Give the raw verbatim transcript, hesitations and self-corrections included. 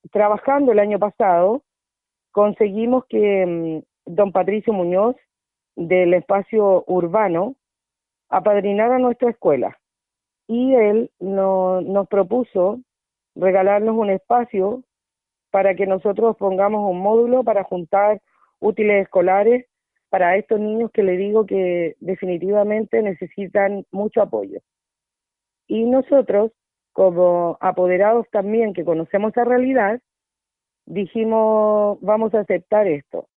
trabajando el año pasado, conseguimos que mm, don Patricio Muñoz, del espacio urbano, apadrinara nuestra escuela. Y él no, nos propuso regalarnos un espacio para que nosotros pongamos un módulo para juntar útiles escolares para estos niños que le digo que definitivamente necesitan mucho apoyo. Y nosotros, como apoderados también que conocemos esa realidad, dijimos, vamos a aceptar esto.